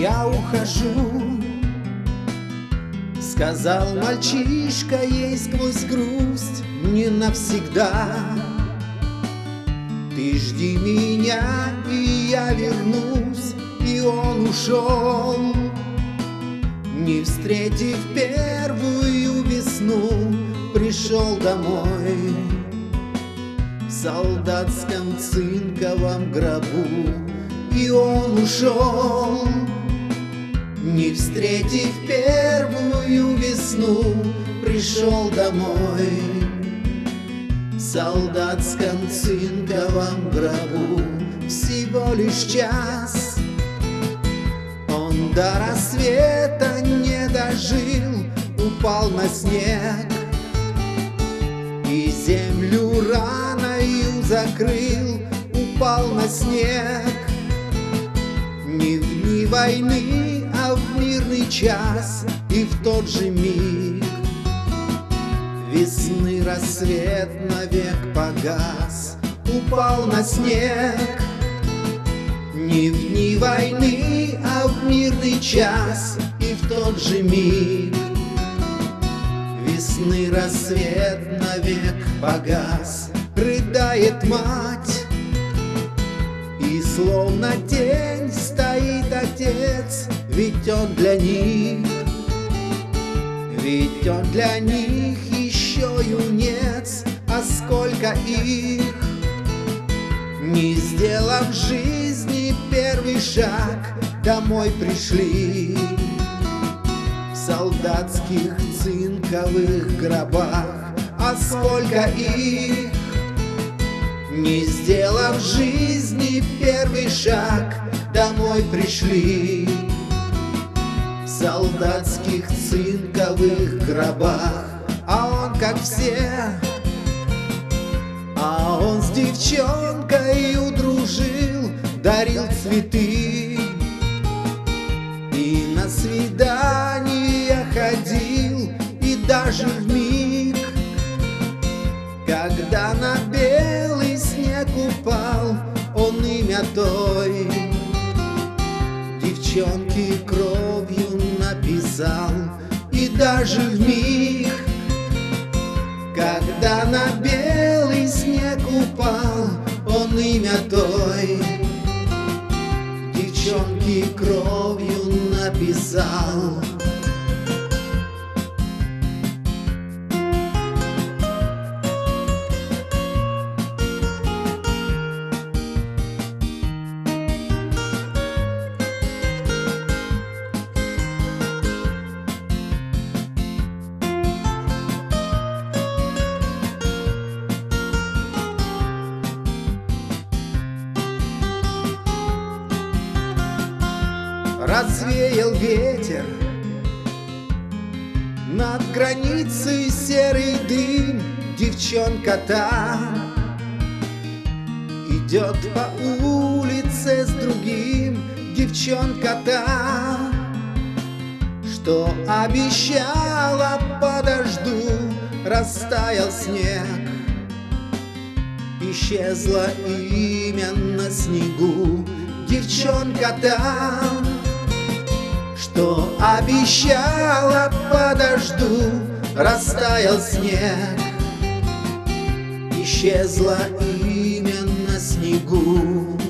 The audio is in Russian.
я ухожу, сказал мальчишка ей сквозь грусть, не навсегда. Ты жди меня, и я вернусь. И он ушел, не встретив первую весну, пришел домой в солдатском цинковом гробу. И он ушел, не встретив первую весну, пришел домой в солдатском цинковом гробу. Всего лишь час он до рассвета не дожил, упал на снег и землю раною закрыл. Упал на снег не в дни войны, а в мирный час. И в тот же миг весны рассвет навек погас. Упал на снег не в дни войны, а в мирный час. И в тот же миг весны рассвет навек погас. Рыдает мать, и словно тень стоит отец. Ведь он для них, ведь он для них еще юнец. А сколько их, не сделав в жизни первый шаг, домой пришли в солдатских цинковых гробах. А сколько их, не сделав в жизни первый шаг, домой пришли в солдатских цинковых гробах. А он как все, а он с девчонкой удружил, дарил цветы и на свидания ходил. И даже в миг, когда на белый снег упал, он имя той девчонки кровью написал. И даже в миг, когда на белый снег упал, он имя той девчонки кровью написал. Развеял ветер над границей серый дым. Девчонка там идет по улице с другим. Девчонка там, что обещала подожду. Растаял снег, исчезло имя на снегу. Девчонка там, что обещала подожду. Растаял снег, исчезло имя на снегу.